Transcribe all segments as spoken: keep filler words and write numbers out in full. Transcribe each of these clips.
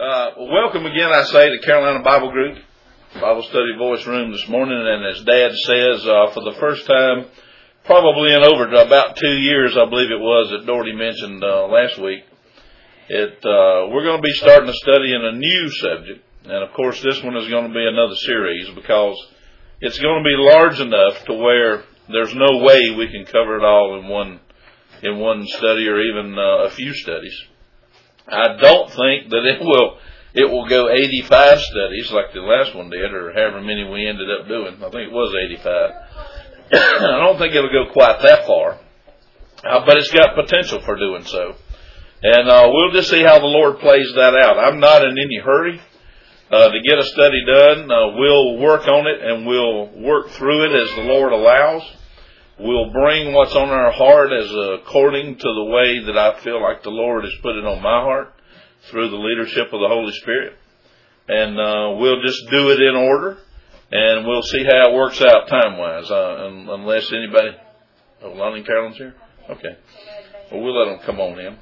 Uh, welcome again, I say, to Carolina Bible Group, Bible Study Voice Room this morning. And as Dad says, uh, for the first time, probably in over about two years, I believe it was, that Doherty mentioned uh, last week, it uh, we're going to be starting a study in a new subject. And of course, this one is going to be another series because it's going to be large enough to where there's no way we can cover it all in one in one study or even uh, a few studies. I don't think that it will it will go eighty-five studies like the last one did, or however many we ended up doing. I think it was eighty-five. I don't think it'll go quite that far, uh, but it's got potential for doing so. And uh, we'll just see how the Lord plays that out. I'm not in any hurry uh, to get a study done. Uh, we'll work on it and we'll work through it as the Lord allows. We'll bring what's on our heart as according to the way that I feel like the Lord has put it on my heart through the leadership of the Holy Spirit. And uh, we'll just do it in order, and we'll see how it works out time-wise, uh, unless anybody... Oh, Lonnie and Carolyn's here? Okay. Well, we'll let them come on in.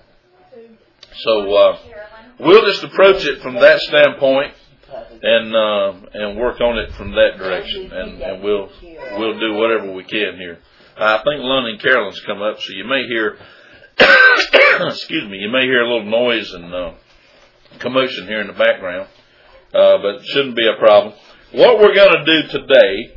So uh, we'll just approach it from that standpoint and uh, and work on it from that direction, and, and we'll we'll do whatever we can here. I think Lonnie and Carolyn's come up, so you may hear, excuse me, you may hear a little noise and uh, commotion here in the background, uh, but it shouldn't be a problem. What we're going to do today,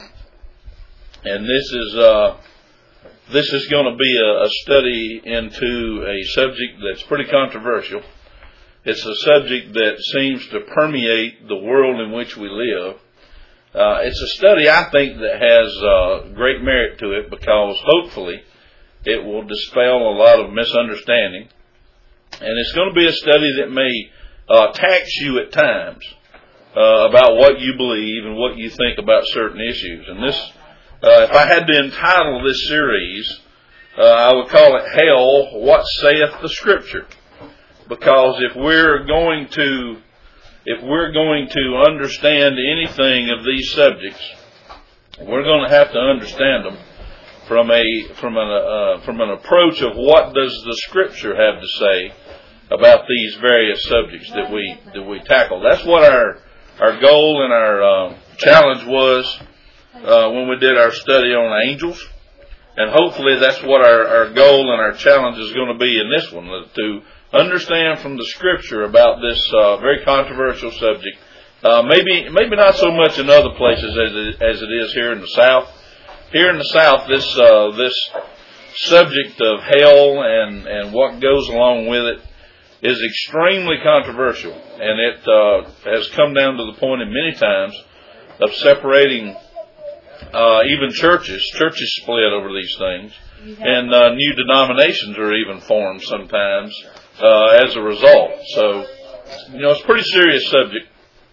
and this is uh, this is going to be a, a study into a subject that's pretty controversial. It's a subject that seems to permeate the world in which we live. Uh, it's a study, I think, that has uh, great merit to it because hopefully it will dispel a lot of misunderstanding. And it's going to be a study that may uh, tax you at times uh, about what you believe and what you think about certain issues. And this, uh, if I had to entitle this series, uh, I would call it Hell, What Saith the Scripture? Because if we're going to If we're going to understand anything of these subjects, we're going to have to understand them from a from an uh, from an approach of what does the Scripture have to say about these various subjects that we that we tackle. That's what our our goal and our uh, challenge was uh, when we did our study on angels, and hopefully that's what our, our goal and our challenge is going to be in this one, to understand from the Scripture about this uh, very controversial subject. Uh, maybe maybe not so much in other places as it, as it is here in the South. Here in the South, this uh, this subject of hell and, and what goes along with it is extremely controversial. And it uh, has come down to the point in many times of separating uh, even churches. Churches split over these things. And uh, new denominations are even formed sometimes Uh, as a result. So, you know, it's a pretty serious subject.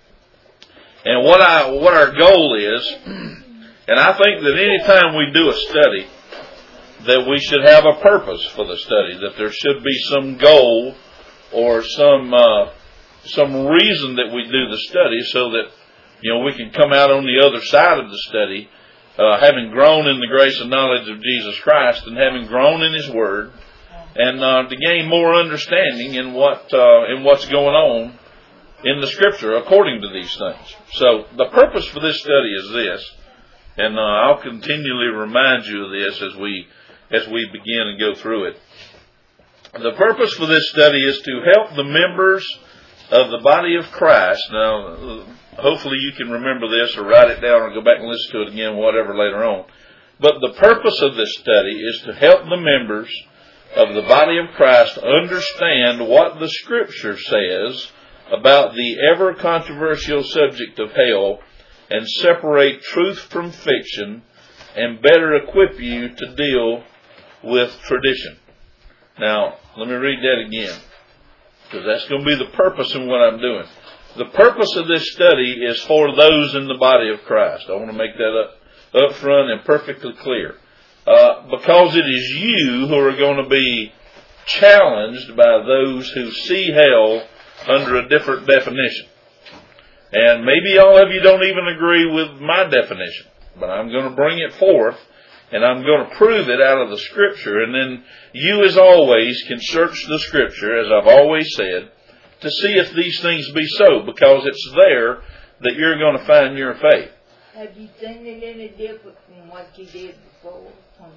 And what I what our goal is, and I think that any time we do a study, that we should have a purpose for the study, that there should be some goal or some uh, some reason that we do the study, so that, you know, we can come out on the other side of the study, uh, having grown in the grace and knowledge of Jesus Christ, and having grown in His Word, and uh, to gain more understanding in what uh, in what's going on in the Scripture according to these things. So the purpose for this study is this, and uh, I'll continually remind you of this as we as we begin and go through it. The purpose for this study is to help the members of the body of Christ. Now, hopefully you can remember this or write it down or go back and listen to it again, whatever, later on. But the purpose of this study is to help the members of the body of Christ understand what the Scripture says about the ever controversial subject of hell, and separate truth from fiction, and better equip you to deal with tradition. Now, let me read that again, because that's going to be the purpose in what I'm doing. The purpose of this study is for those in the body of Christ. I want to make that up, up front and perfectly clear. Uh, because it is you who are going to be challenged by those who see hell under a different definition. And maybe all of you don't even agree with my definition, but I'm going to bring it forth, and I'm going to prove it out of the Scripture. And then you, as always, can search the Scripture, as I've always said, to see if these things be so, because it's there that you're going to find your faith. Have you seen it any different from what you did before?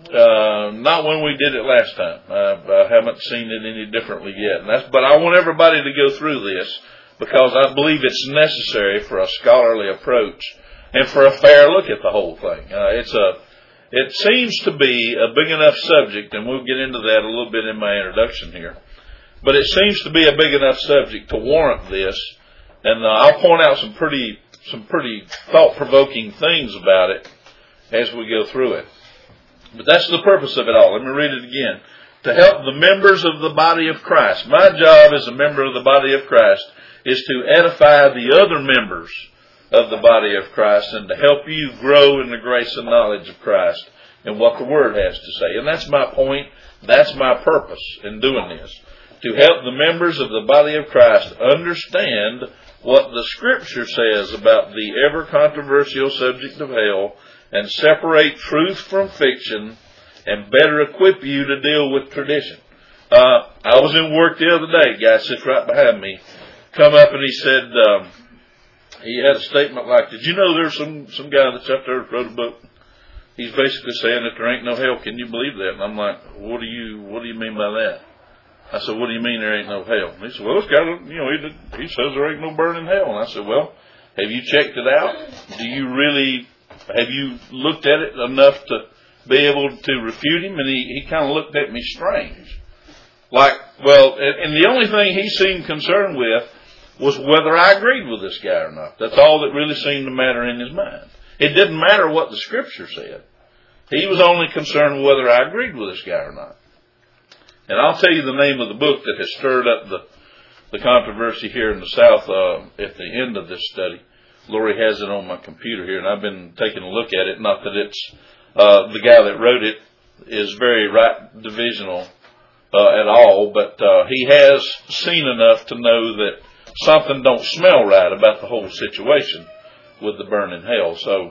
Uh, not when we did it last time. I, I haven't seen it any differently yet. And that's, but I want everybody to go through this because I believe it's necessary for a scholarly approach and for a fair look at the whole thing. Uh, it's a, it seems to be a big enough subject, and we'll get into that a little bit in my introduction here. But it seems to be a big enough subject to warrant this, and uh, I'll point out some pretty, some pretty thought-provoking things about it as we go through it. But that's the purpose of it all. Let me read it again. To help the members of the body of Christ. My job as a member of the body of Christ is to edify the other members of the body of Christ and to help you grow in the grace and knowledge of Christ and what the Word has to say. And that's my point. That's my purpose in doing this. To help the members of the body of Christ understand what the Scripture says about the ever-controversial subject of hell and separate truth from fiction and better equip you to deal with tradition. Uh, I was in work the other day. A guy sits right behind me. Come up and he said, um, he had a statement like, did you know there's some, some guy that's up there that wrote a book? He's basically saying that there ain't no hell. Can you believe that? And I'm like, what do you, what do you mean by that? I said, what do you mean there ain't no hell? And he said, well, it's got a, you know, he, he says there ain't no burning hell. And I said, well, have you checked it out? Do you really, have you looked at it enough to be able to refute him? And he, he kind of looked at me strange. Like, well, and, and the only thing he seemed concerned with was whether I agreed with this guy or not. That's all that really seemed to matter in his mind. It didn't matter what the Scripture said. He was only concerned whether I agreed with this guy or not. And I'll tell you the name of the book that has stirred up the, the controversy here in the South uh, at the end of this study. Lori has it on my computer here, and I've been taking a look at it. Not that it's uh, the guy that wrote it is very right divisional uh, at all, but uh, he has seen enough to know that something don't smell right about the whole situation with the burning hell. So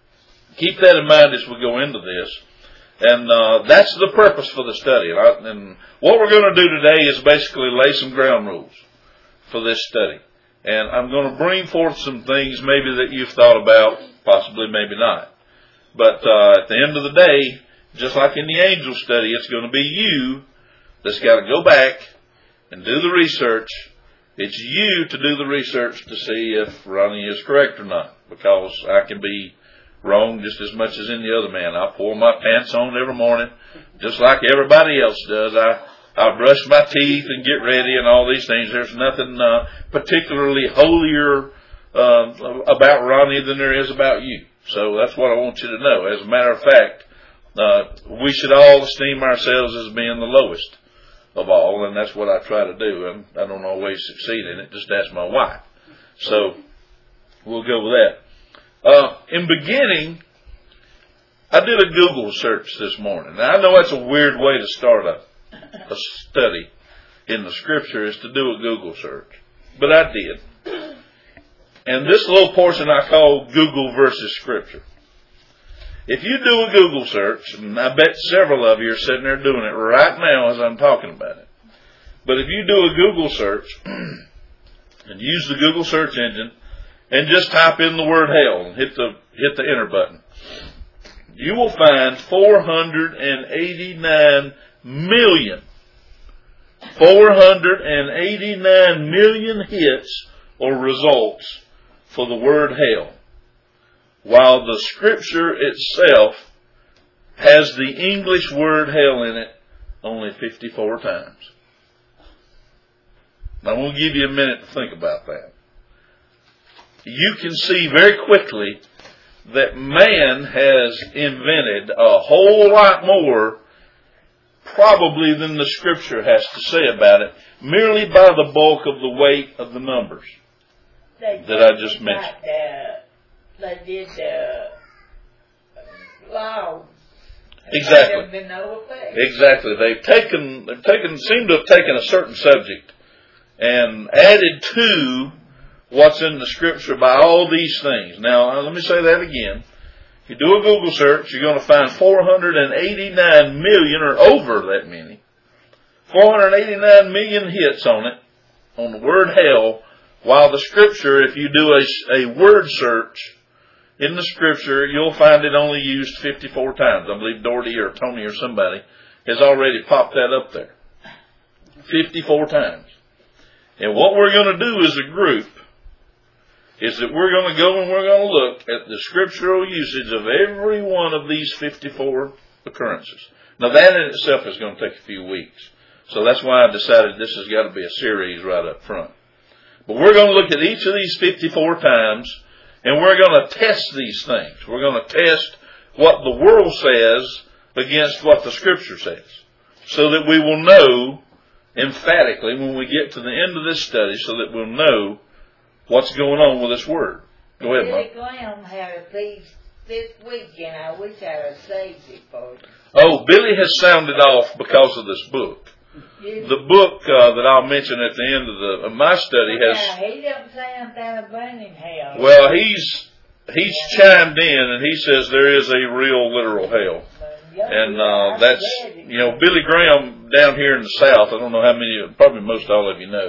keep that in mind as we go into this. And uh, that's the purpose for the study. And, I, and what we're going to do today is basically lay some ground rules for this study. And I'm going to bring forth some things maybe that you've thought about, possibly maybe not. But uh, at the end of the day, just like in the angel study, it's going to be you that's got to go back and do the research. It's you to do the research to see if Ronnie is correct or not, because I can be wrong just as much as any other man. I pull my pants on every morning, just like everybody else does. I, I brush my teeth and get ready and all these things. There's nothing uh, particularly holier uh, about Ronnie than there is about you. So that's what I want you to know. As a matter of fact, uh, we should all esteem ourselves as being the lowest of all, and that's what I try to do. And I don't always succeed in it. Just ask my wife. So we'll go with that. Uh, in beginning, I did a Google search this morning. Now, I know that's a weird way to start a, a study in the Scripture is to do a Google search. But I did. And this little portion I call Google versus Scripture. If you do a Google search, and I bet several of you are sitting there doing it right now as I'm talking about it. But if you do a Google search and use the Google search engine and just type in the word hell and hit the hit the enter button, you will find four hundred eighty-nine million, four hundred eighty-nine million hits or results for the word hell, while the Scripture itself has the English word hell in it only fifty-four times. Now, I'm going to give you a minute to think about that. You can see very quickly that man has invented a whole lot more probably than the Scripture has to say about it, merely by the bulk of the weight of the numbers they that I just mentioned. The, they did the laws. Exactly. No exactly. They've taken, they've taken, seem to have taken a certain subject and added to what's in the Scripture by all these things. Now, let me say that again. If you do a Google search, you're going to find four hundred eighty-nine million, or over that many, four hundred eighty-nine million hits on it, on the word hell, while the Scripture, if you do a, a word search in the Scripture, you'll find it only used fifty-four times. I believe Doherty or Tony or somebody has already popped that up there. fifty-four times. And what we're going to do as a group is that we're going to go and we're going to look at the scriptural usage of every one of these fifty-four occurrences. Now that in itself is going to take a few weeks. So that's why I decided this has got to be a series right up front. But we're going to look at each of these fifty-four times, and we're going to test these things. We're going to test what the world says against what the Scripture says, so that we will know emphatically when we get to the end of this study, so that we'll know what's going on with this word. Go ahead, Mike. Billy Graham had a feast this weekend. I wish I had saved it for you. Oh, Billy has sounded off because of this book. Yes. The book uh, that I'll mention at the end of the of my study has. Yeah, he don't sound that burning hell. Well, he's he's chimed in and he says there is a real literal hell, and uh, that's you know Billy Graham down here in the South. I don't know how many, probably most all of you know.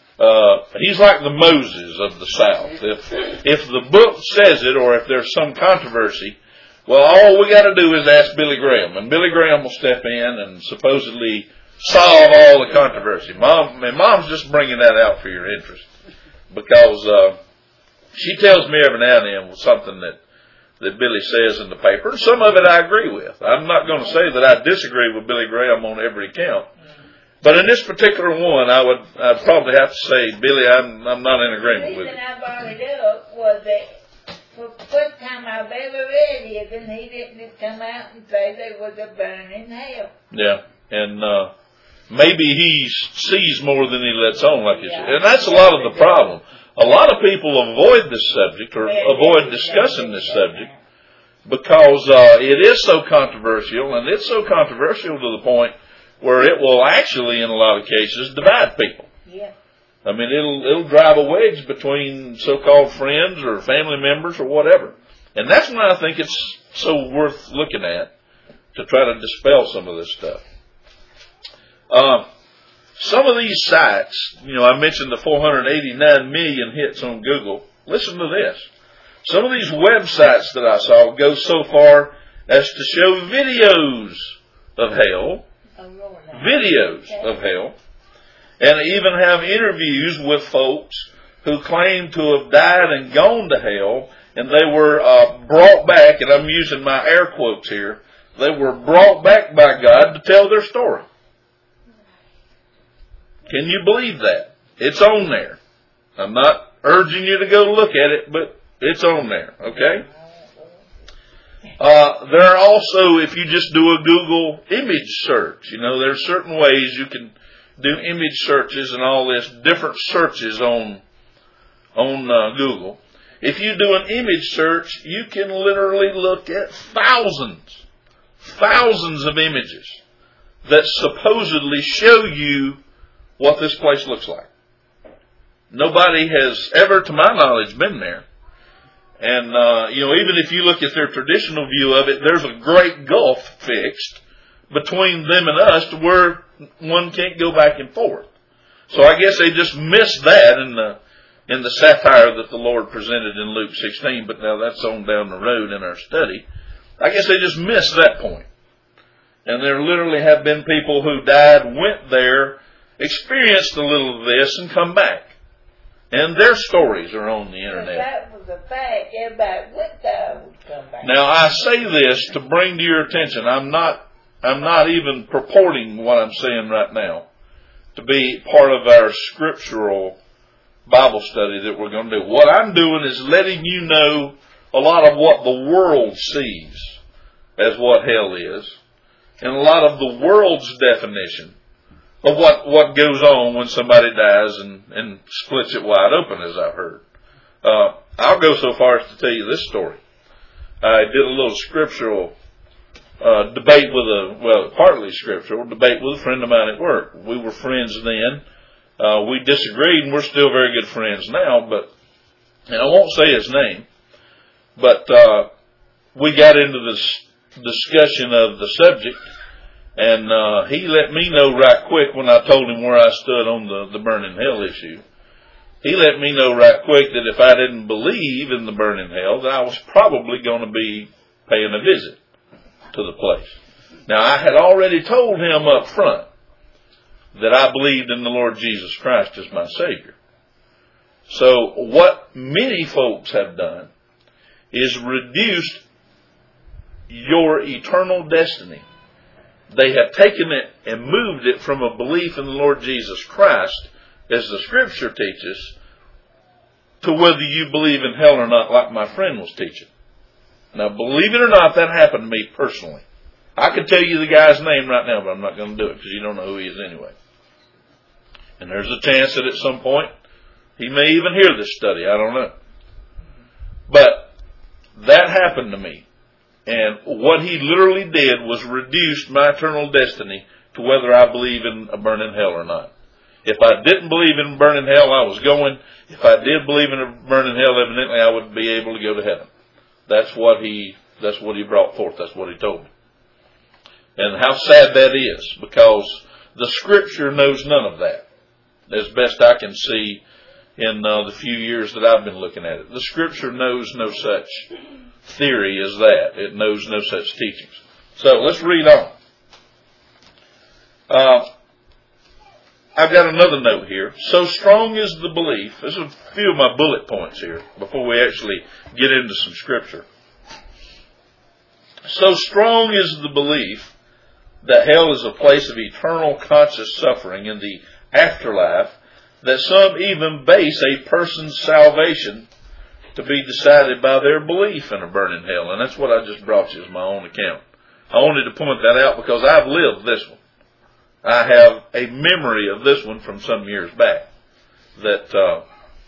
Uh, he's like the Moses of the South. If if the book says it, or if there's some controversy, well, all we got to do is ask Billy Graham, and Billy Graham will step in and supposedly solve all the controversy. Mom, and Mom's just bringing that out for your interest, because uh, she tells me every now and then something that that Billy says in the paper. And some of it I agree with. I'm not going to say that I disagree with Billy Graham on every count. But in this particular one, I would I'd probably have to say, Billy, I'm I'm not in agreement with you. The reason I brought it up was that for the first time I've ever read it, and he didn't just come out and say there was a burning hell. Yeah, and uh, maybe he sees more than he lets on, like you Yeah. said. And that's a lot of the problem. A lot of people avoid this subject or avoid discussing this subject because uh, it is so controversial, and it's so controversial to the point where it will actually, in a lot of cases, divide people. Yeah. I mean, it'll it'll drive a wedge between so-called friends or family members or whatever. And that's why I think it's so worth looking at, to try to dispel some of this stuff. Uh, some of these sites, you know, I mentioned the four hundred eighty-nine million hits on Google. Listen to this. Some of these websites that I saw go so far as to show videos of hell, videos of hell, and even have interviews with folks who claim to have died and gone to hell, and they were uh, brought back, and I'm using my air quotes here, they were brought back by God to tell their story. Can you believe that? It's on there. I'm not urging you to go look at it, but it's on there, okay? Uh, there are also, if you just do a Google image search, you know, there's certain ways you can do image searches and all this, different searches on, on uh, Google. If you do an image search, you can literally look at thousands, thousands of images that supposedly show you what this place looks like. Nobody has ever, to my knowledge, been there. And, uh, you know, even if you look at their traditional view of it, there's a great gulf fixed between them and us to where one can't go back and forth. So I guess they just missed that in the, in the satire that the Lord presented in Luke sixteen, but now that's on down the road in our study. I guess they just missed that point. And there literally have been people who died, went there, experienced a little of this, and come back. And their stories are on the internet. If that was a fact, everybody went there would come back. Now, I say this to bring to your attention. I'm not, I'm not even purporting what I'm saying right now to be part of our scriptural Bible study that we're going to do. What I'm doing is letting you know a lot of what the world sees as what hell is, and a lot of the world's definition of what, what goes on when somebody dies and, and splits it wide open, as I've heard. Uh, I'll go so far as to tell you this story. I did a little scriptural uh, debate with a, well, partly scriptural debate with a friend of mine at work. We were friends then. Uh, we disagreed, and we're still very good friends now, but, and I won't say his name, but uh, we got into this discussion of the subject. And uh, he let me know right quick when I told him where I stood on the, the burning hell issue. He let me know right quick that if I didn't believe in the burning hell, that I was probably going to be paying a visit to the place. Now, I had already told him up front that I believed in the Lord Jesus Christ as my Savior. So what many folks have done is reduced your eternal destiny. They have taken it and moved it from a belief in the Lord Jesus Christ, as the Scripture teaches, to whether you believe in hell or not, like my friend was teaching. Now, believe it or not, that happened to me personally. I could tell you the guy's name right now, but I'm not going to do it because you don't know who he is anyway. And there's a chance that at some point he may even hear this study. I don't know. But that happened to me. And what he literally did was reduce my eternal destiny to whether I believe in a burning hell or not. If I didn't believe in burning hell, I was going. If I did believe in a burning hell, evidently I would be able to go to heaven. That's what he, that's what he brought forth. That's what he told me. And how sad that is, because the Scripture knows none of that, as best I can see in uh, the few years that I've been looking at it. The Scripture knows no such theory as that. It knows no such teachings. So let's read on. Uh, I've got another note here. So strong is the belief. There's a few of my bullet points here before we actually get into some Scripture. So strong is the belief that hell is a place of eternal conscious suffering in the afterlife that some even base a person's salvation to be decided by their belief in a burning hell. And that's what I just brought you as my own account. I wanted to point that out because I've lived this one. I have a memory of this one from some years back that uh,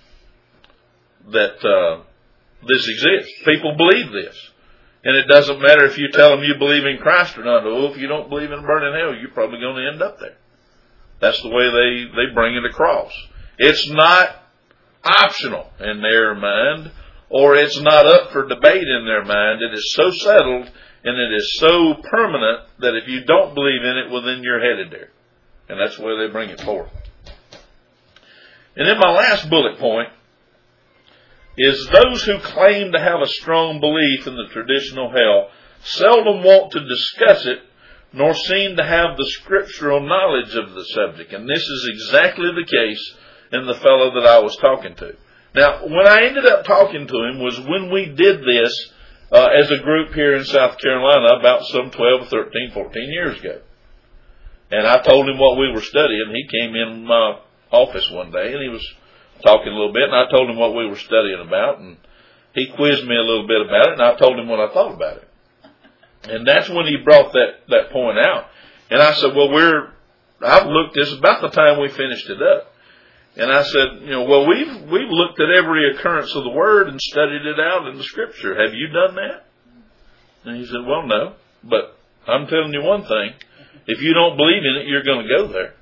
that uh, this exists. People believe this. And it doesn't matter if you tell them you believe in Christ or not. Oh, if you don't believe in burning hell, you're probably going to end up there. That's the way they, they bring it across. It's not optional in their mind, or it's not up for debate in their mind. It is so settled and it is so permanent that if you don't believe in it, well, then you're headed there. And that's the way they bring it forth. And then my last bullet point is those who claim to have a strong belief in the traditional hell seldom want to discuss it, nor seem to have the scriptural knowledge of the subject. And this is exactly the case in the fellow that I was talking to. Now, when I ended up talking to him was when we did this uh, as a group here in South Carolina about some twelve, thirteen, fourteen years ago. And I told him what we were studying. He came in my office one day and he was talking a little bit, and I told him what we were studying about, and he quizzed me a little bit about it, and I told him what I thought about it. And that's when he brought that, that point out. And I said, well, we're, I've looked, this about the time we finished it up. And I said, you know, well, we've, we've looked at every occurrence of the Word and studied it out in the Scripture. Have you done that? And he said, well, no, but I'm telling you one thing. If you don't believe in it, you're going to go there.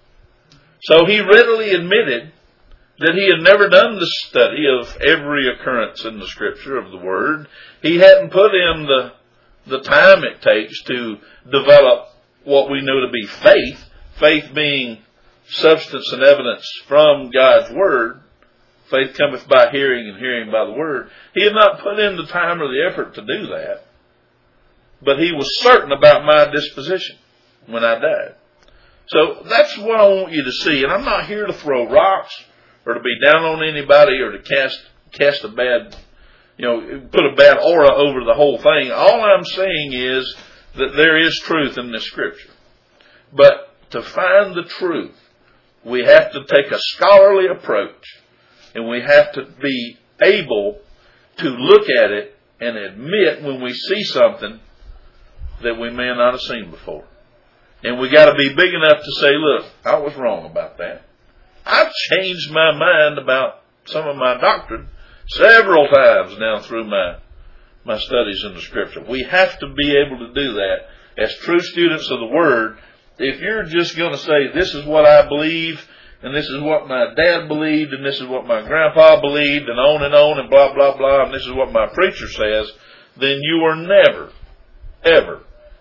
So he readily admitted that he had never done the study of every occurrence in the Scripture of the Word. He hadn't put in the, the time it takes to develop what we know to be faith, faith being substance and evidence from God's Word. Faith cometh by hearing, and hearing by the Word. He had not put in the time or the effort to do that, but he was certain about my disposition when I died. So that's what I want you to see. And I'm not here to throw rocks or to be down on anybody, or to cast cast a bad, you know, put a bad aura over the whole thing. All I'm saying is that there is truth in this Scripture. But to find the truth, we have to take a scholarly approach, and we have to be able to look at it and admit when we see something that we may not have seen before. And we got to be big enough to say, look, I was wrong about that. I've changed my mind about some of my doctrine several times now through my my studies in the Scripture. We have to be able to do that as true students of the Word. If you're just going to say, this is what I believe, and this is what my dad believed, and this is what my grandpa believed, and on and on, and blah, blah, blah, and this is what my preacher says, then you are never, ever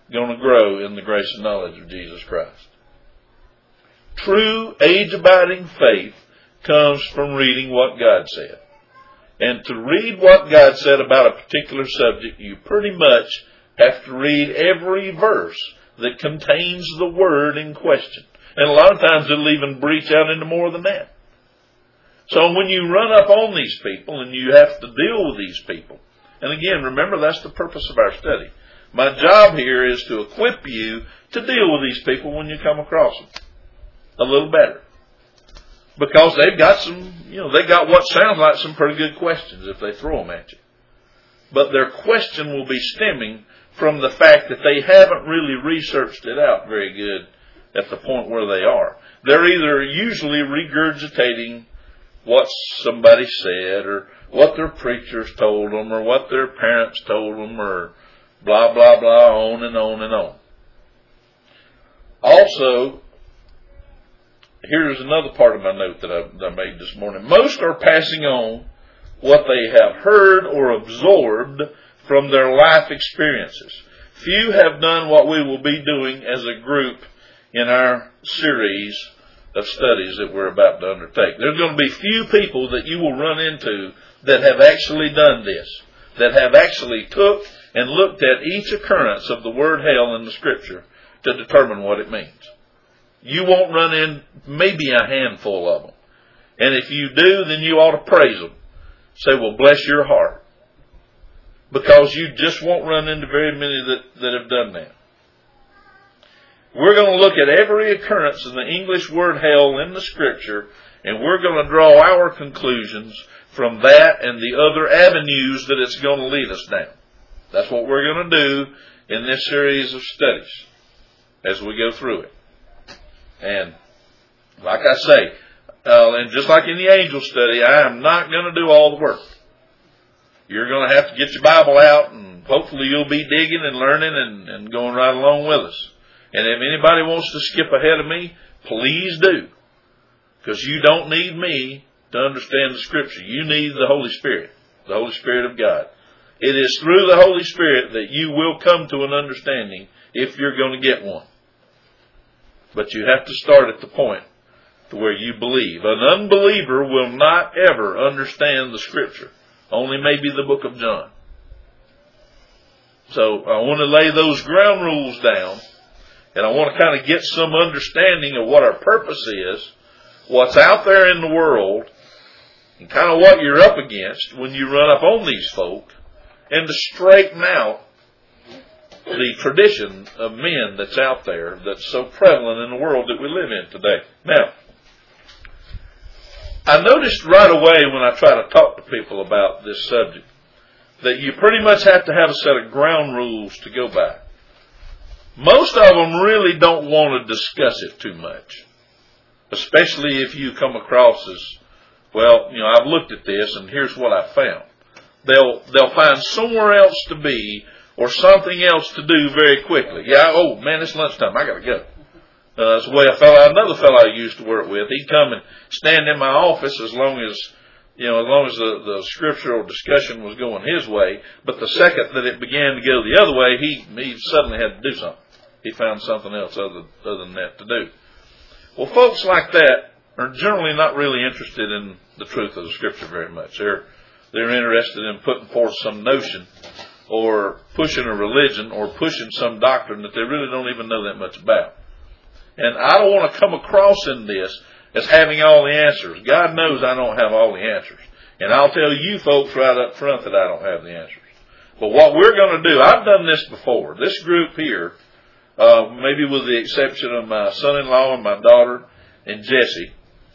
going to grow in the grace and knowledge of Jesus Christ. True age-abiding faith comes from reading what God said. And to read what God said about a particular subject, you pretty much have to read every verse that contains the word in question. And a lot of times it'll even breach out into more than that. So when you run up on these people and you have to deal with these people, and again, remember that's the purpose of our study. My job here is to equip you to deal with these people when you come across them a little better. Because they've got some, you know, they got what sounds like some pretty good questions if they throw them at you. But their question will be stemming from the fact that they haven't really researched it out very good at the point where they are. They're either usually regurgitating what somebody said, or what their preachers told them, or what their parents told them, or blah, blah, blah, on and on and on. Also, here's another part of my note that I, that I made this morning. Most are passing on what they have heard or absorbed from their life experiences. Few have done what we will be doing as a group in our series of studies that we're about to undertake. There's going to be few people that you will run into that have actually done this, that have actually took and looked at each occurrence of the word hell in the Scripture to determine what it means. You won't run in maybe a handful of them. And if you do, then you ought to praise them. Say, well, bless your heart. Because you just won't run into very many that, that have done that. We're going to look at every occurrence of the English word hell in the Scripture, and we're going to draw our conclusions from that and the other avenues that it's going to lead us down. That's what we're going to do in this series of studies as we go through it. And like I say, uh, and just like in the angel study, I am not going to do all the work. You're going to have to get your Bible out, and hopefully you'll be digging and learning and, and going right along with us. And if anybody wants to skip ahead of me, please do. Because you don't need me to understand the Scripture. You need the Holy Spirit, the Holy Spirit of God. It is through the Holy Spirit that you will come to an understanding if you're going to get one. But you have to start at the point to where you believe. An unbeliever will not ever understand the Scripture. Only maybe the book of John. So I want to lay those ground rules down. And I want to kind of get some understanding of what our purpose is, what's out there in the world, and kind of what you're up against when you run up on these folk, and to straighten out the tradition of men that's out there that's so prevalent in the world that we live in today. Now, I noticed right away when I try to talk to people about this subject that you pretty much have to have a set of ground rules to go by. Most of them really don't want to discuss it too much, especially if you come across as, well, you know, I've looked at this and here's what I found. They'll they'll find somewhere else to be or something else to do very quickly. Yeah, oh man, it's lunchtime. I got to go. Uh, that's the way a fellow, another fellow I used to work with. He'd come and stand in my office as long as, you know, as long as the, the scriptural discussion was going his way. But the second that it began to go the other way, he he suddenly had to do something. He found something else other, other than that to do. Well, folks like that are generally not really interested in the truth of the Scripture very much. They're, they're interested in putting forth some notion or pushing a religion or pushing some doctrine that they really don't even know that much about. And I don't want to come across in this as having all the answers. God knows I don't have all the answers. And I'll tell you folks right up front that I don't have the answers. But what we're going to do, I've done this before. This group here, Uh, maybe with the exception of my son-in-law and my daughter and Jesse.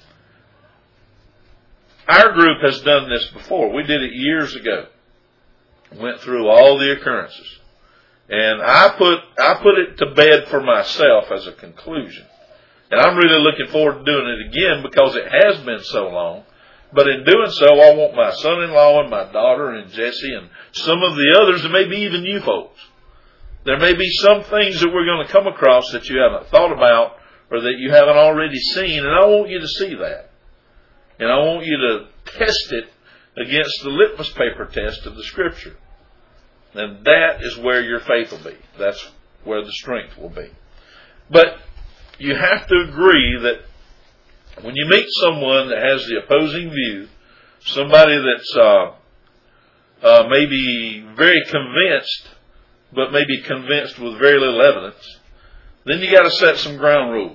Our group has done this before. We did it years ago. Went through all the occurrences. And I put I put it to bed for myself as a conclusion. And I'm really looking forward to doing it again because it has been so long. But in doing so, I want my son-in-law and my daughter and Jesse and some of the others, and maybe even you folks. There may be some things that we're going to come across that you haven't thought about or that you haven't already seen, and I want you to see that. And I want you to test it against the litmus paper test of the Scripture. And that is where your faith will be. That's where the strength will be. But you have to agree that when you meet someone that has the opposing view, somebody that's uh, uh, maybe very convinced, but maybe convinced with very little evidence, then you got to set some ground rules.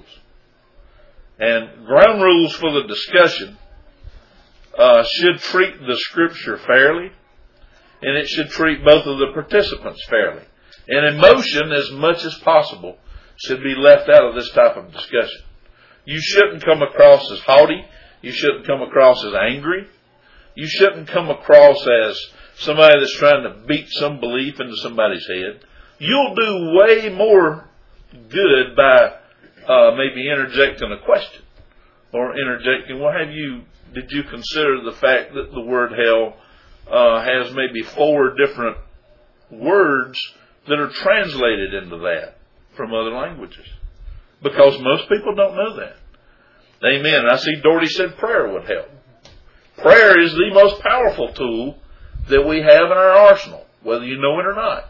And ground rules for the discussion uh, should treat the Scripture fairly, and it should treat both of the participants fairly. And emotion, as much as possible, should be left out of this type of discussion. You shouldn't come across as haughty. You shouldn't come across as angry. You shouldn't come across as somebody that's trying to beat some belief into somebody's head. You'll do way more good by uh, maybe interjecting a question or interjecting, well, have you, did you consider the fact that the word hell uh, has maybe four different words that are translated into that from other languages? Because most people don't know that. Amen. And I see Doherty said prayer would help. Prayer is the most powerful tool that we have in our arsenal, whether you know it or not.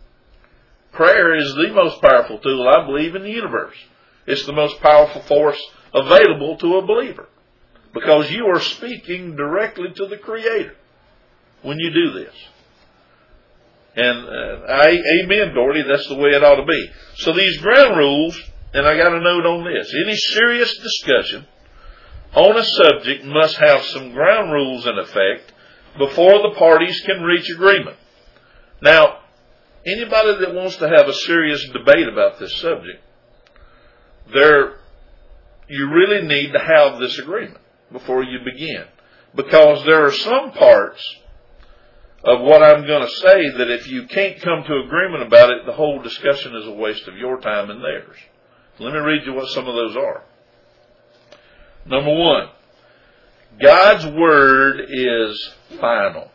Prayer is the most powerful tool, I believe, in the universe. It's the most powerful force available to a believer, because you are speaking directly to the Creator when you do this. And uh, I, amen, Doherty, that's the way it ought to be. So these ground rules, and I got a note on this. Any serious discussion on a subject must have some ground rules in effect before the parties can reach agreement. Now, anybody that wants to have a serious debate about this subject, there, you really need to have this agreement before you begin. Because there are some parts of what I'm going to say that if you can't come to agreement about it, the whole discussion is a waste of your time and theirs. Let me read you what some of those are. Number one, God's Word is final.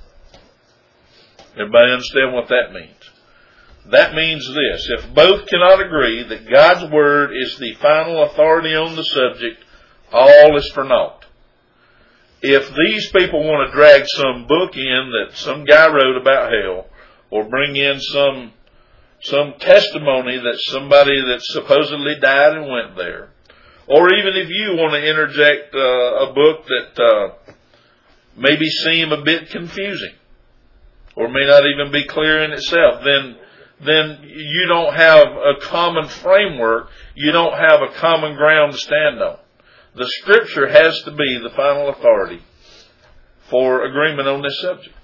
Everybody understand what that means? That means this: if both cannot agree that God's Word is the final authority on the subject, all is for naught. If these people want to drag some book in that some guy wrote about hell, or bring in some some testimony that somebody that supposedly died and went there, or even if you want to interject uh, a book that uh, maybe seem a bit confusing, or may not even be clear in itself, then then you don't have a common framework. You don't have a common ground to stand on. The Scripture has to be the final authority for agreement on this subject.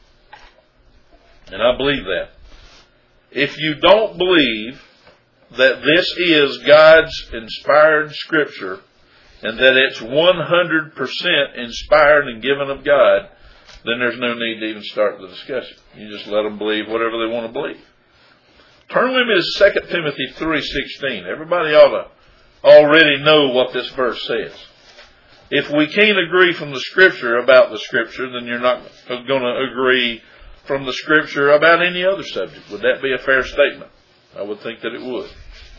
And I believe that. If you don't believe that this is God's inspired Scripture and that it's one hundred percent inspired and given of God, then there's no need to even start the discussion. You just let them believe whatever they want to believe. Turn with me to Second Timothy three sixteen. Everybody ought to already know what this verse says. If we can't agree from the Scripture about the Scripture, then you're not going to agree from the Scripture about any other subject. Would that be a fair statement? I would think that it would.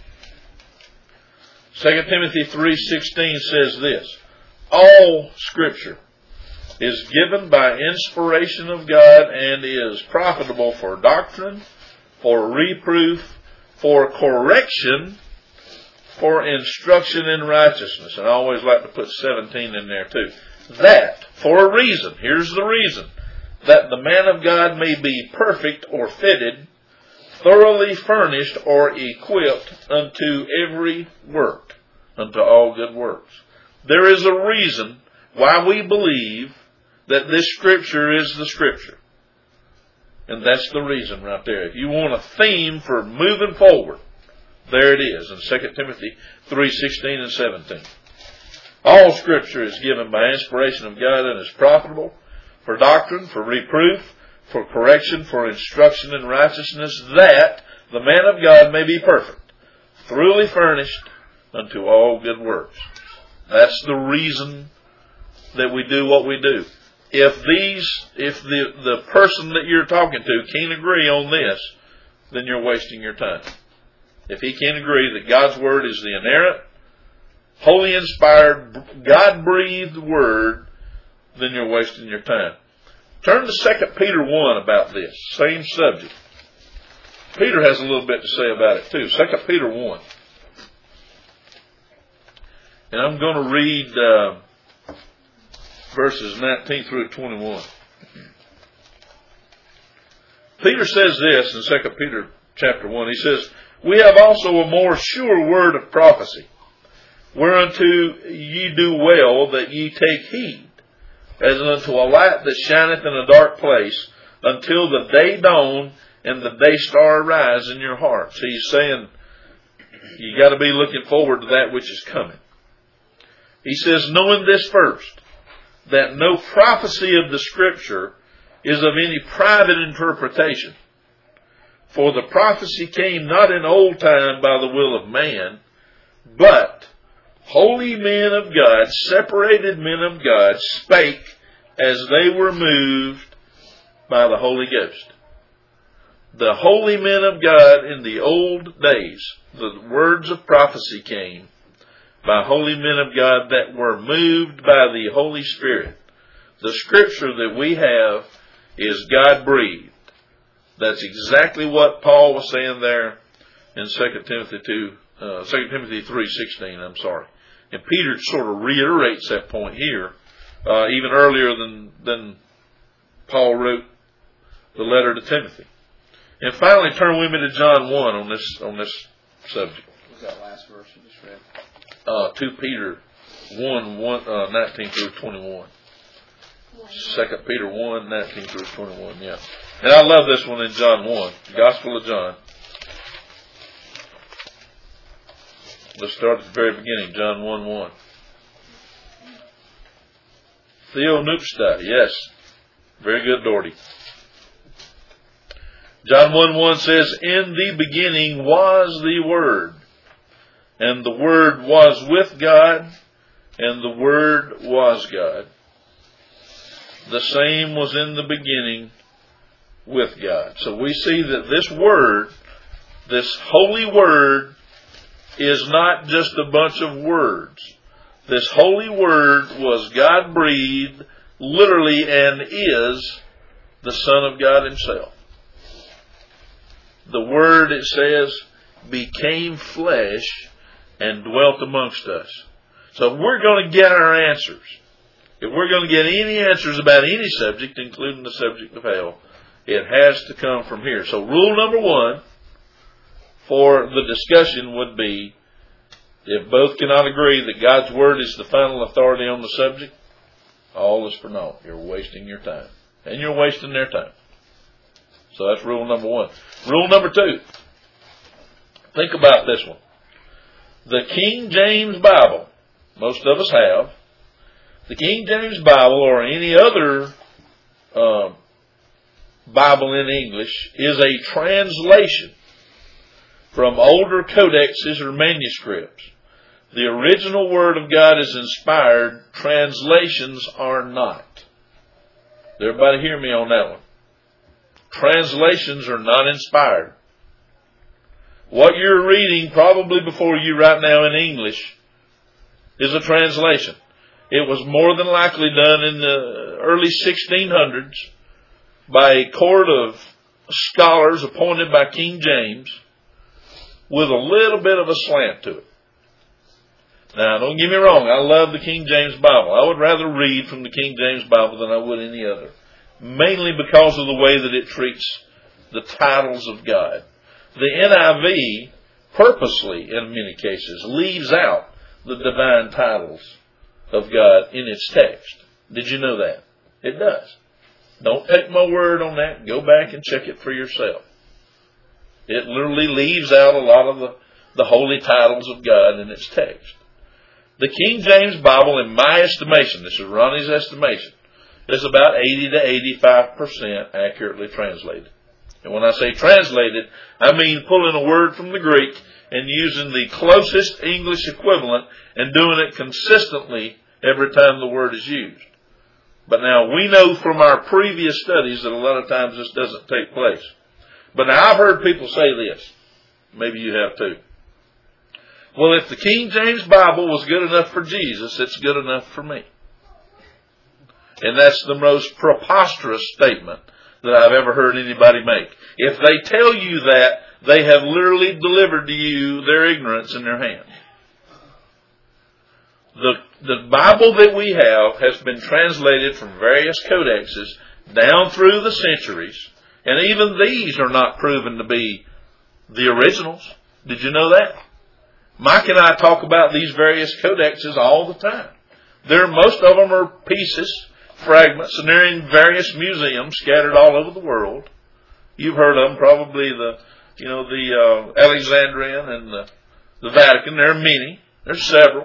Second Timothy three sixteen says this: all Scripture is given by inspiration of God and is profitable for doctrine, for reproof, for correction, for instruction in righteousness. And I always like to put seventeen in there too. That, for a reason, here's the reason, that the man of God may be perfect or fitted, thoroughly furnished or equipped unto every work, unto all good works. There is a reason why we believe that this Scripture is the Scripture. And that's the reason right there. If you want a theme for moving forward, there it is in Second Timothy three sixteen and seventeen. All Scripture is given by inspiration of God and is profitable for doctrine, for reproof, for correction, for instruction in righteousness, that the man of God may be perfect, thoroughly furnished unto all good works. That's the reason that we do what we do. If these, if the, the person that you're talking to can't agree on this, then you're wasting your time. If he can't agree that God's Word is the inerrant, holy inspired, God-breathed Word, then you're wasting your time. Turn to Second Peter one about this, same subject. Peter has a little bit to say about it too. Second Peter one. And I'm going to read uh, verses nineteen through twenty-one. Peter says this in Second Peter chapter one. He says, "We have also a more sure word of prophecy, whereunto ye do well that ye take heed, as unto a light that shineth in a dark place, until the day dawn and the day star arise in your hearts." He's saying you got to be looking forward to that which is coming. He says, "Knowing this first, that no prophecy of the Scripture is of any private interpretation. For the prophecy came not in old time by the will of man, but holy men of God, separated men of God, spake as they were moved by the Holy Ghost." The holy men of God in the old days, the words of prophecy came by holy men of God that were moved by the Holy Spirit. The Scripture that we have is God-breathed. That's exactly what Paul was saying there in Second Timothy two, uh, Second Timothy three sixteen. I'm sorry, and Peter sort of reiterates that point here, uh, even earlier than than Paul wrote the letter to Timothy. And finally, turn with me to John one on this on this subject. What was that last verse you just read? Uh, Two Peter one, one uh, nineteen through twenty-one. Second Peter one, nineteen through twenty-one, yeah. And I love this one in John one, Gospel of John. Let's start at the very beginning, John one, one. Theo Nupsta, yes. Very good, Doherty. John one, one says, "In the beginning was the Word, and the Word was with God, and the Word was God. The same was in the beginning with God." So we see that this Word, this holy Word, is not just a bunch of words. This holy Word was God-breathed, literally, and is the Son of God Himself. The Word, it says, became flesh and dwelt amongst us. So if we're going to get our answers, if we're going to get any answers about any subject, including the subject of hell, it has to come from here. So rule number one for the discussion would be, if both cannot agree that God's Word is the final authority on the subject, all is for naught. You're wasting your time. And you're wasting their time. So that's rule number one. Rule number two. Think about this one. The King James Bible, most of us have, the King James Bible or any other uh, Bible in English is a translation from older codexes or manuscripts. The original Word of God is inspired. Translations are not. Did everybody hear me on that one? Translations are not inspired. What you're reading probably before you right now in English is a translation. It was more than likely done in the early sixteen hundreds by a court of scholars appointed by King James with a little bit of a slant to it. Now, don't get me wrong. I love the King James Bible. I would rather read from the King James Bible than I would any other. Mainly because of the way that it treats the titles of God. The N I V, purposely in many cases, leaves out the divine titles of God in its text. Did you know that? It does. Don't take my word on that. Go back and check it for yourself. It literally leaves out a lot of the, the holy titles of God in its text. The King James Bible, in my estimation, this is Ronnie's estimation, is about eighty to eighty-five percent accurately translated. And when I say translated, I mean pulling a word from the Greek and using the closest English equivalent and doing it consistently every time the word is used. But now we know from our previous studies that a lot of times this doesn't take place. But now I've heard people say this. Maybe you have too. Well, if the King James Bible was good enough for Jesus, it's good enough for me. And that's the most preposterous statement that I've ever heard anybody make. If they tell you that, they have literally delivered to you their ignorance in their hand. The, the Bible that we have has been translated from various codexes down through the centuries, and even these are not proven to be the originals. Did you know that? Mike and I talk about these various codexes all the time. There, most of them are pieces, fragments, and they're in various museums scattered all over the world. You've heard of them, probably the, you know, the uh, Alexandrian and the, the Vatican. There are many. There's several.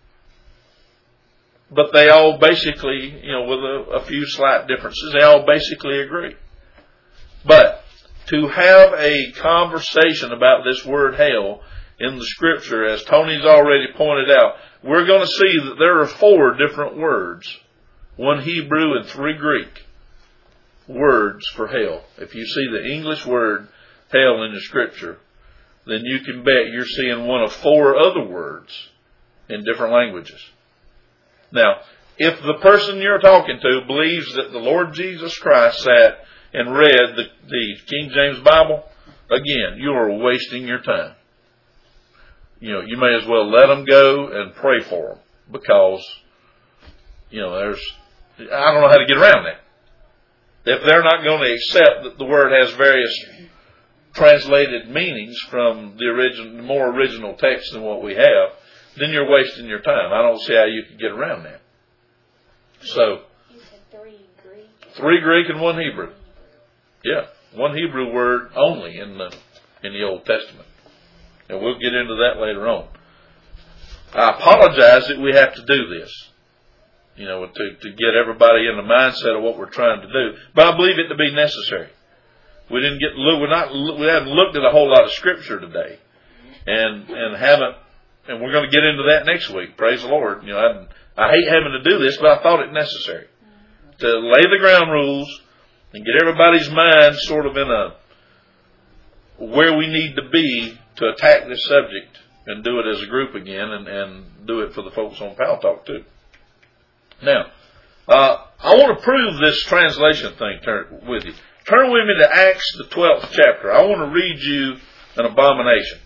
But they all basically, you know, with a, a few slight differences, they all basically agree. But to have a conversation about this word hell in the Scripture, as Tony's already pointed out, we're going to see that there are four different words, one Hebrew and three Greek words for hell. If you see the English word hell in the Scripture, then you can bet you're seeing one of four other words in different languages. Now, if the person you're talking to believes that the Lord Jesus Christ sat and read the, the King James Bible, again, you are wasting your time. You know, you may as well let them go and pray for them, because, you know, there's, I don't know how to get around that. If they're not going to accept that the word has various translated meanings from the original, more original text than what we have, then you're wasting your time. I don't see how you can get around that. So, you said three Greek. Three Greek and one Hebrew. Yeah, one Hebrew word only in the in the Old Testament. And we'll get into that later on. I apologize that we have to do this, you know, to, to get everybody in the mindset of what we're trying to do. But I believe it to be necessary. We didn't get look. We're not. We haven't looked at a whole lot of Scripture today, and and haven't. And we're going to get into that next week. Praise the Lord. You know, I, I hate having to do this, but I thought it necessary to lay the ground rules and get everybody's mind sort of in a where we need to be to attack this subject and do it as a group again, and, and do it for the folks on Pal Talk too. Now, uh, I want to prove this translation thing turn, with you. Turn with me to Acts, the twelfth chapter. I want to read you an abomination.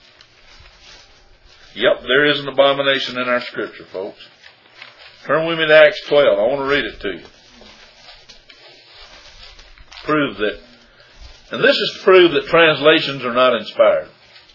Yep, there is an abomination in our Scripture, folks. Turn with me to Acts twelve. I want to read it to you. Prove that. And this is to prove that translations are not inspired.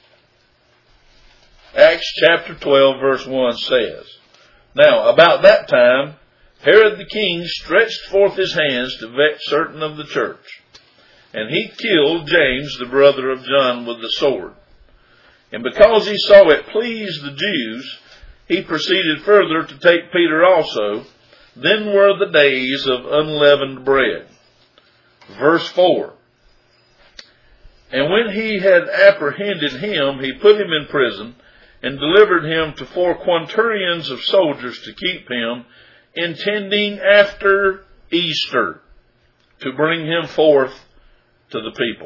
Acts chapter twelve, verse one says, Now, about that time, Herod the king stretched forth his hands to vex certain of the church, and he killed James, the brother of John, with the sword. And because he saw it pleased the Jews, he proceeded further to take Peter also. Then were the days of unleavened bread. Verse four. And when he had apprehended him, he put him in prison, and delivered him to four quaternions of soldiers to keep him, intending after Easter to bring him forth to the people.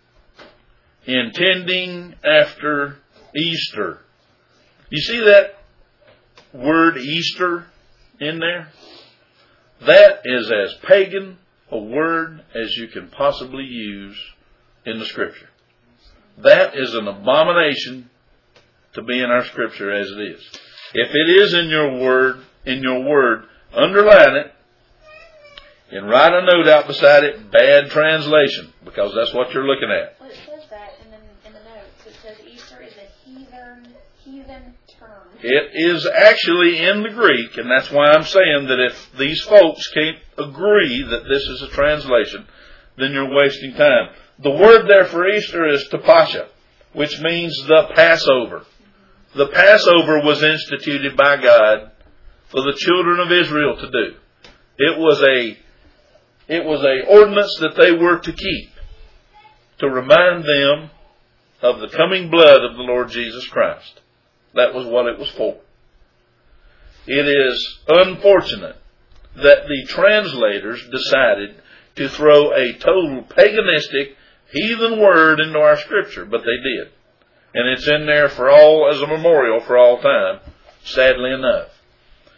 Intending after Easter. You see that word Easter in there? That is as pagan a word as you can possibly use in the Scripture. That is an abomination to be in our Scripture as it is. If it is in your word, in your word, underline it and write a note out beside it, bad translation, because that's what you're looking at. Well, it says that in the, in the notes. It says Easter is a heathen, heathen term. It is actually in the Greek, and that's why I'm saying that if these folks can't agree that this is a translation, then you're wasting time. The word there for Easter is tapasha, which means the Passover. The Passover was instituted by God for the children of Israel to do. It was a, it was a ordinance that they were to keep to remind them of the coming blood of the Lord Jesus Christ. That was what it was for. It is unfortunate that the translators decided to throw a total paganistic, heathen word into our Scripture, but they did. And it's in there for all, as a memorial for all time, sadly enough.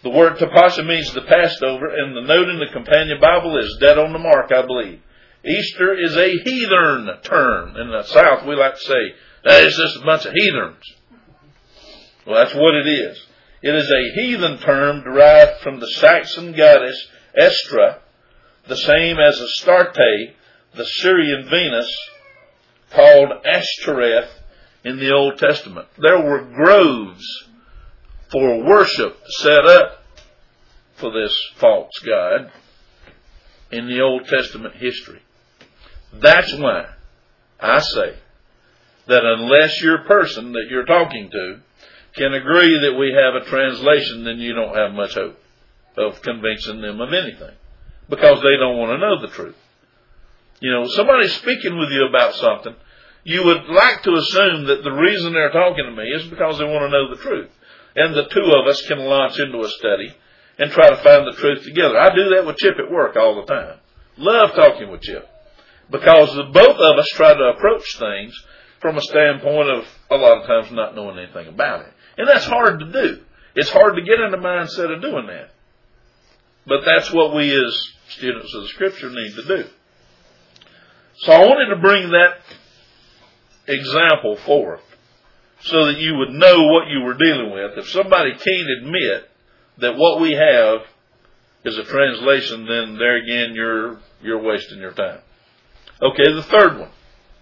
The word tapasha means the passed over, and the note in the companion Bible is dead on the mark, I believe. Easter is a heathen term. In the South, we like to say, that is just a bunch of heathens. Well, that's what it is. It is a heathen term derived from the Saxon goddess Estra, the same as Astarte, the Syrian Venus, called Ashtoreth in the Old Testament. There were groves for worship set up for this false god in the Old Testament history. That's why I say that unless your person that you're talking to can agree that we have a translation, then you don't have much hope of convincing them of anything, because they don't want to know the truth. You know, somebody's speaking with you about something, you would like to assume that the reason they're talking to me is because they want to know the truth. And the two of us can launch into a study and try to find the truth together. I do that with Chip at work all the time. Love talking with Chip, because the both of us try to approach things from a standpoint of a lot of times not knowing anything about it. And that's hard to do. It's hard to get in the mindset of doing that. But that's what we as students of the Scripture need to do. So I wanted to bring that example forth so that you would know what you were dealing with. If somebody can't admit that what we have is a translation, then there again you're you're wasting your time. Okay, the third one.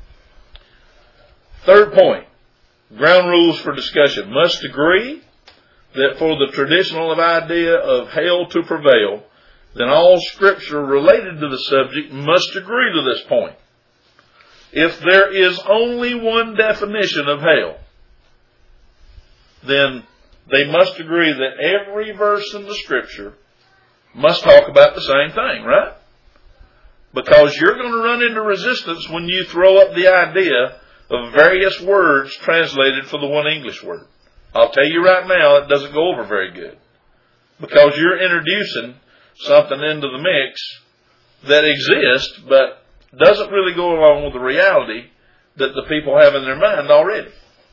Third point. Ground rules for discussion. Must agree that for the traditional idea of hell to prevail, then all Scripture related to the subject must agree to this point. If there is only one definition of hell, then they must agree that every verse in the Scripture must talk about the same thing, right? Because you're going to run into resistance when you throw up the idea of various words translated for the one English word. I'll tell you right now, it doesn't go over very good, because you're introducing something into the mix that exists, but doesn't really go along with the reality that the people have in their mind already.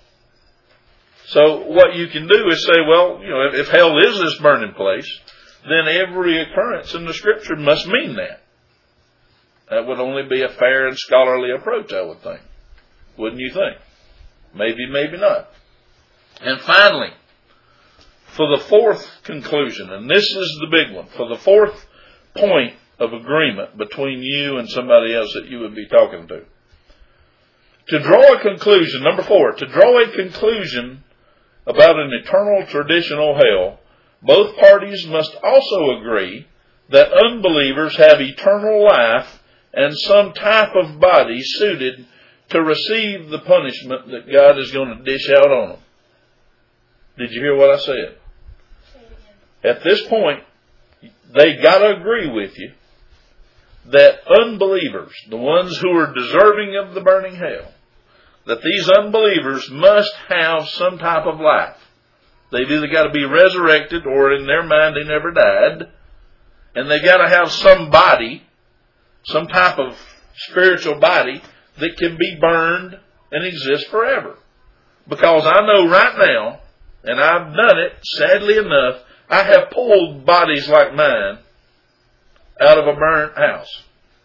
So what you can do is say, well, you know, if, if hell is this burning place, then every occurrence in the Scripture must mean that. That would only be a fair and scholarly approach, I would think. Wouldn't you think? Maybe, maybe not. And finally, for the fourth conclusion, and this is the big one, for the fourth point of agreement between you and somebody else that you would be talking to. To draw a conclusion, number four, to draw a conclusion about an eternal traditional hell, both parties must also agree that unbelievers have eternal life and some type of body suited to receive the punishment that God is going to dish out on them. Did you hear what I said? At this point, they got to agree with you that unbelievers, the ones who are deserving of the burning hell, that these unbelievers must have some type of life. They've either got to be resurrected, or in their mind they never died, and they've got to have some body, some type of spiritual body that can be burned and exist forever. Because I know right now, and I've done it, sadly enough, I have pulled bodies like mine out of a burnt house.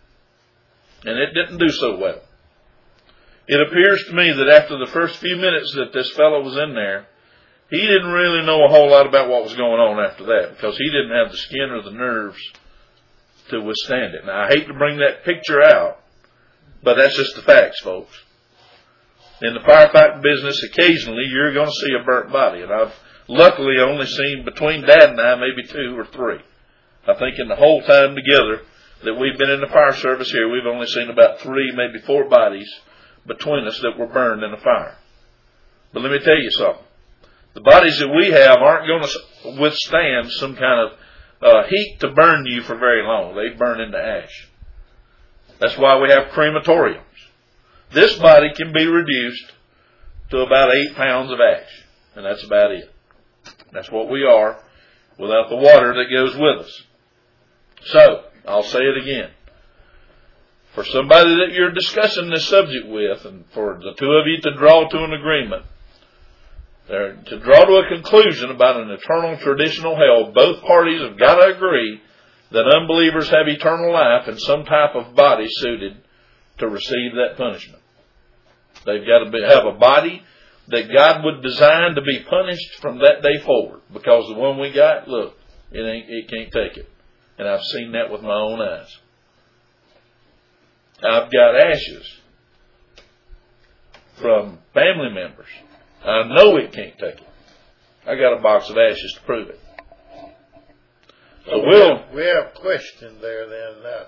And it didn't do so well. It appears to me that after the first few minutes that this fellow was in there, he didn't really know a whole lot about what was going on after that, because he didn't have the skin or the nerves to withstand it. Now, I hate to bring that picture out, but that's just the facts, folks. In the firefighting business, occasionally you're going to see a burnt body, and I've luckily only seen, between Dad and I, maybe two or three. I think in the whole time together that we've been in the fire service here, we've only seen about three, maybe four bodies between us that were burned in a fire. But let me tell you something. The bodies that we have aren't going to withstand some kind of uh, heat to burn you for very long. They burn into ash. That's why we have crematoriums. This body can be reduced to about eight pounds of ash, and that's about it. That's what we are without the water that goes with us. So, I'll say it again. For somebody that you're discussing this subject with, and for the two of you to draw to an agreement, They're, to draw to a conclusion about an eternal traditional hell, both parties have got to agree that unbelievers have eternal life in some type of body suited to receive that punishment. They've got to be, have a body that God would design to be punished from that day forward. Because the one we got, look, it ain't, it can't take it. And I've seen that with my own eyes. I've got ashes from family members. I know it can't take it. I got a box of ashes to prove it. So we we'll, have, we have a question there then. Uh,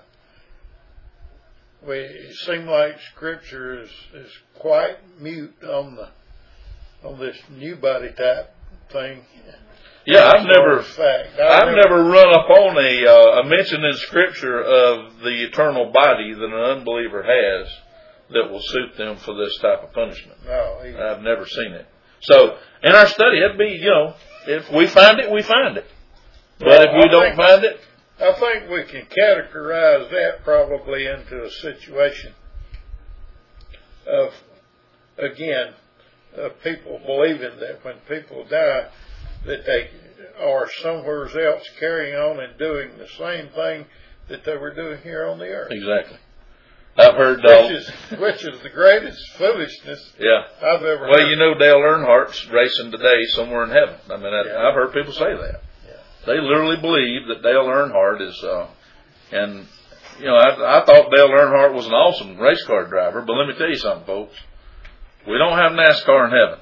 we it seems like Scripture is, is quite mute on the on this new body type thing. yeah, I've never, fact. I've never, never run upon a, uh, a mention in Scripture of the eternal body that an unbeliever has that will suit them for this type of punishment. No, he, I've never seen it. So, in our study, it'd be, you know, if we find it, we find it. But well, if we I don't think, find it, I think we can categorize that probably into a situation of, again, of people believing that when people die, that they are somewhere else carrying on and doing the same thing that they were doing here on the earth. exactly. I've heard, Which uh, is, which is the greatest foolishness yeah. I've ever Well, heard. you know, Dale Earnhardt's racing today somewhere in heaven. I mean, I, Yeah. I've heard people say that. Yeah. They literally believe that Dale Earnhardt is, uh, and, you know, I, I thought Dale Earnhardt was an awesome race car driver, but let me tell you something, folks. We don't have NASCAR in heaven.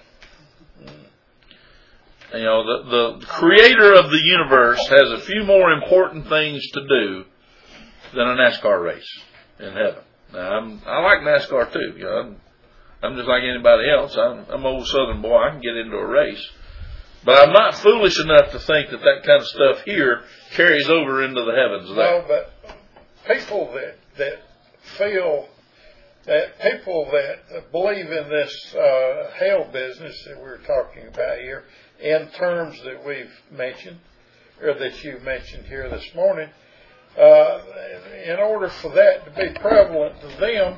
You know, the, the creator of the universe has a few more important things to do than a NASCAR race in heaven. Now, I'm, I like NASCAR too. You know, I'm, I'm just like anybody else. I'm, I'm an old Southern boy. I can get into a race. But I'm not foolish enough to think that that kind of stuff here carries over into the heavens there. No, but people that, that feel that people that believe in this uh, hell business that we're talking about here, in terms that we've mentioned, or that you mentioned here this morning, uh, in order for that to be prevalent to them,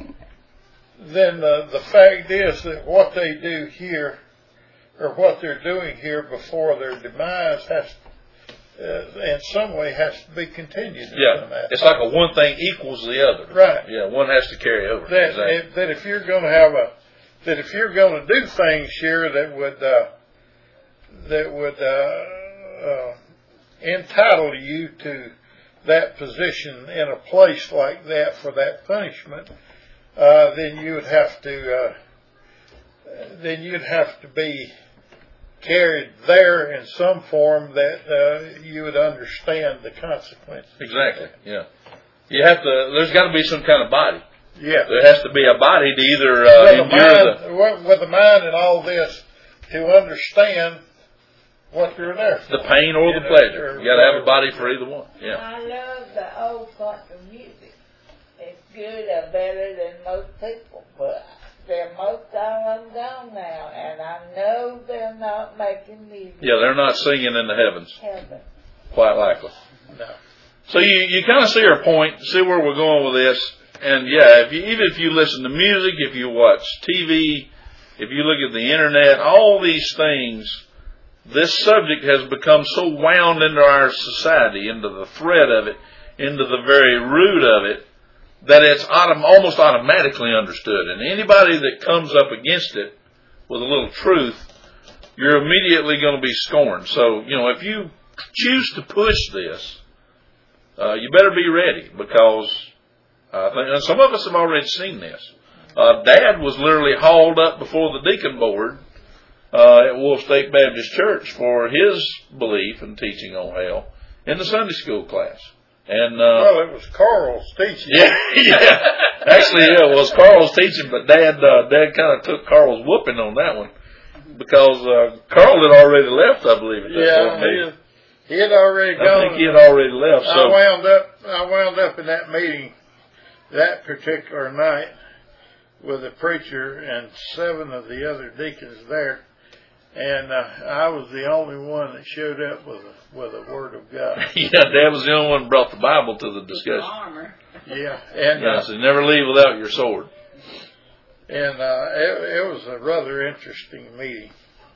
then uh, the fact is that what they do here, or what they're doing here before their demise, has uh, in some way has to be continued. Yeah, it's like a one thing equals the other. Right. Yeah, one has to carry over. That, exactly. if, that if you're going to have a, that if you're going to do things here that would uh, that would uh, uh, entitle you to that position in a place like that for that punishment, uh, then you would have to uh, then you'd have to be carried there in some form that uh, you would understand the consequences. Exactly. Yeah. You have to. There's got to be some kind of body. Yeah. There has to be a body to either uh, with, a endure mind, the with- with a mind and all this to understand what they're there for. the pain or the You know, pleasure. or You got to have a whatever. body for either one. Yeah. I love the old country music. It's good or better than most people, but they're most of them gone now, and I know they're not making music. Yeah, they're not singing in the heavens, Heaven. quite likely. No. So you, you kind of see our point, see where we're going with this. And yeah, if you, even if you listen to music, if you watch T V, if you look at the internet, all these things, this subject has become so wound into our society, into the thread of it, into the very root of it, that it's autom- almost automatically understood. And anybody that comes up against it with a little truth, you're immediately going to be scorned. So, you know, if you choose to push this, uh, you better be ready, because uh, I think, and some of us have already seen this. Uh, Dad was literally hauled up before the deacon board uh, at Wolf State Baptist Church for his belief and teaching on hell in the Sunday school class. And uh, Well, it was Carl's teaching. yeah, yeah. Actually, yeah, it was Carl's teaching, but Dad, uh, Dad kind of took Carl's whooping on that one, because uh, Carl had already left, I believe, at that Yeah, point. he had, he had already I gone. think he had already left. I So wound up. I wound up in that meeting that particular night with the preacher and seven of the other deacons there, and uh, I was the only one that showed up with a, with a word of God. yeah, Dad was the only one who brought the Bible to the discussion. Armor. Yeah, and Yeah, uh, so never leave without your sword. and uh, it, it was a rather interesting meeting.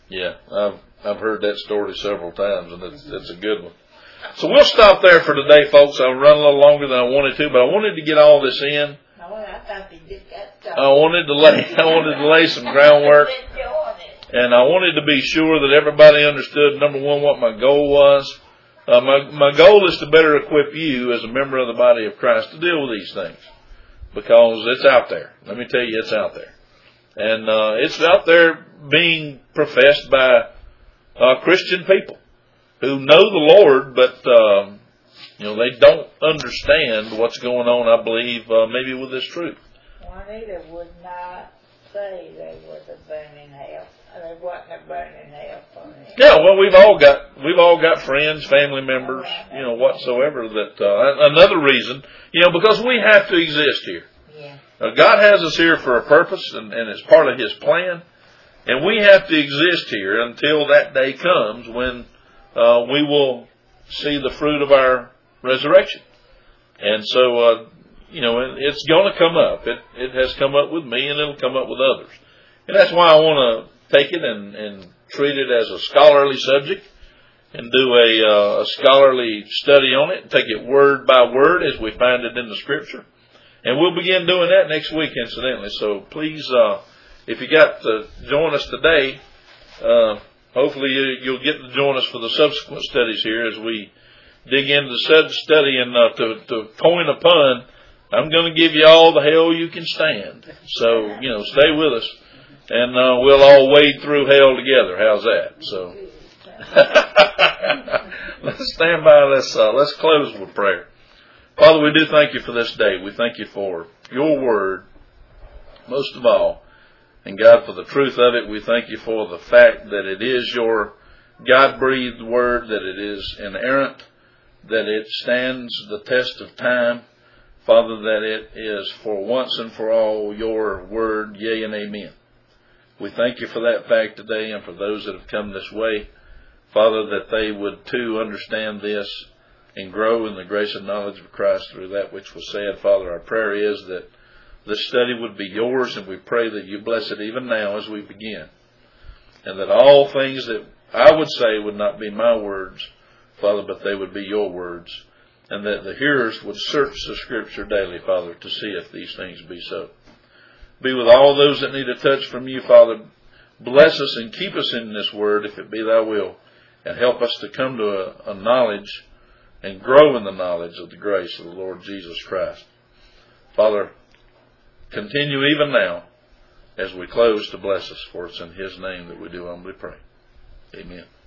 Yeah, I've I've heard that story several times, and it's it's a good one. So we'll stop there for today, folks. I've run a little longer than I wanted to, but I wanted to get all this in. Oh, I thought you just got started. I wanted to lay I wanted to lay some groundwork, and I wanted to be sure that everybody understood, number one, what my goal was. Uh, my my goal is to better equip you as a member of the body of Christ to deal with these things, because it's out there. Let me tell you, it's out there, and uh, it's out there being professed by uh, Christian people who know the Lord, but um, you know they don't understand what's going on. I believe uh, maybe with this truth. Juanita would not say there was a burning hell. There wasn't a burning hell for me. Yeah, well, we've all got we've all got friends, family members, you know, whatsoever. That uh, another reason, you know, because we have to exist here. Yeah. Uh, God has us here for a purpose, and, and it's part of His plan, and we have to exist here until that day comes when uh, we will see the fruit of our resurrection. And so, uh, you know, it, it's going to come up. It it has come up with me, and it'll come up with others, and that's why I want to take it and, and treat it as a scholarly subject and do a, uh, a scholarly study on it and take it word by word as we find it in the Scripture. And we'll begin doing that next week, incidentally. So please, uh, if you got to join us today, uh, hopefully you, you'll get to join us for the subsequent studies here as we dig into the study. And uh, to, to coin a pun, I'm going to give you all the hell you can stand. So, you know, stay with us. And uh, we'll all wade through hell together. How's that? So, let's stand by. Let's uh, let's close with prayer. Father, we do thank you for this day. We thank you for your word, most of all, and God, for the truth of it. We thank you for the fact that it is your God-breathed word, that it is inerrant, that it stands the test of time. Father, that it is for once and for all your word, yea and amen. We thank you for that fact today, and for those that have come this way, Father, that they would too understand this and grow in the grace and knowledge of Christ through that which was said. Father, our prayer is that this study would be yours, and we pray that you bless it even now as we begin, and that all things that I would say would not be my words, Father, but they would be your words, and that the hearers would search the Scripture daily, Father, to see if these things be so. Be with all those that need a touch from you, Father. Bless us and keep us in this word, if it be thy will, and help us to come to a, a knowledge and grow in the knowledge of the grace of the Lord Jesus Christ. Father, continue even now as we close to bless us, for it's in His name that we do humbly pray. Amen.